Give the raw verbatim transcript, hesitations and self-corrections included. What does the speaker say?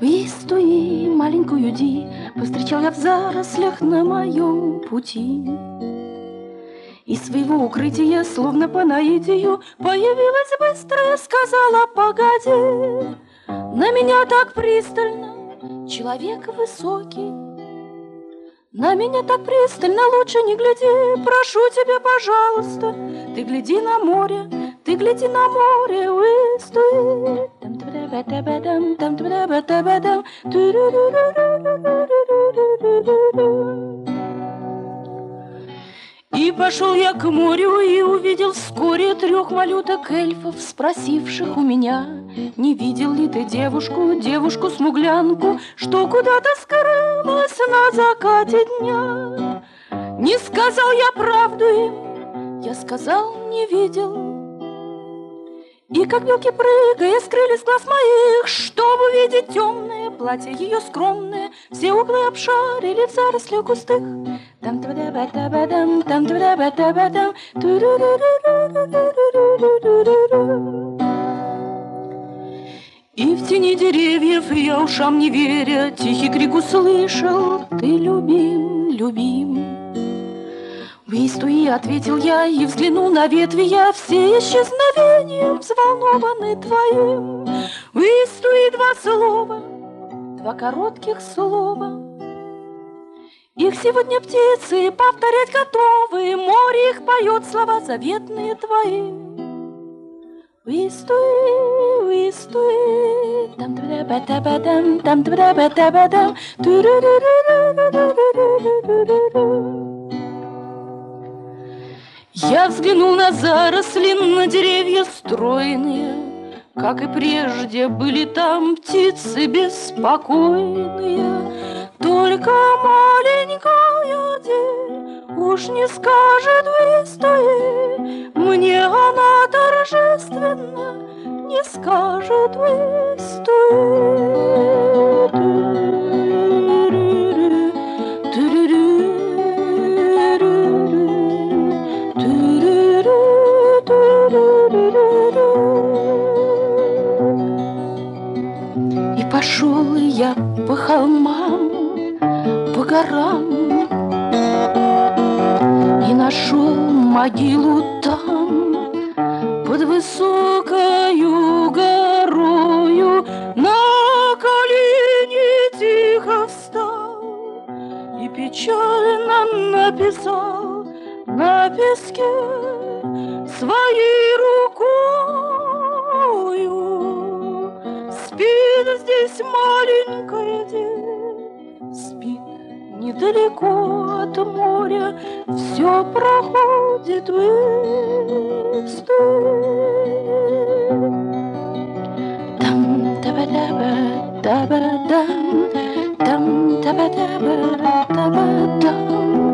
Истуи, маленькую Ди, повстречал я в зарослях на моем пути. Из своего укрытия, словно по наитию, появилась быстро, сказала: погоди, на меня так пристально человек высокий. На меня так пристально, лучше не гляди, прошу тебя, пожалуйста. Ты гляди на море, ты гляди на море, Истуи. И пошел я к морю и увидел вскоре трех малюток эльфов, спросивших у меня: не видел ли ты девушку, девушку-смуглянку, что куда-то скрылась на закате дня? Не сказал я правду им, я сказал: не видел. И как белки прыгая, скрылись с глаз моих, чтобы увидеть темное платье ее скромное, все углы обшарили в зарослях густых. Там та-ба-да-ба-та-ба-дам, там та-ба-да-ба-та-ба-дам, ту-ру-ру-ру-ру-ру-ру-ру-ру-ру. И в тени деревьев я ушам не веря тихий крик услышал: ты любим, любим. Истуи, ответил я и взглянул на ветви я, все исчезновением взволнованы твоим. Истуи, два слова, два коротких слова. Их сегодня птицы повторять готовы, море их поет слова заветные твои. Истуи, Истуи, там та-ба-да-ба-та-ба-дам, там та-ба-да-ба-та-ба-дам, ту-ру-ру-ру-ру-ру-ру-ру-ру-ру. Я взглянул на заросли, на деревья стройные, как и прежде были там птицы беспокойные. Только маленькая Ди уж не скажет Истуи, мне она торжественно не скажет Истуи. И пошел я по холмам, по горам, и нашел могилу там, под высокою горою. На колени тихо встал и печально написал на песке своей рукою: спит здесь маленькая Ди, спит недалеко от моря, все проходит в Истуи. Там та-ба-да-ба-да-ба-дам, там та-ба-да-ба-да-ба-дам.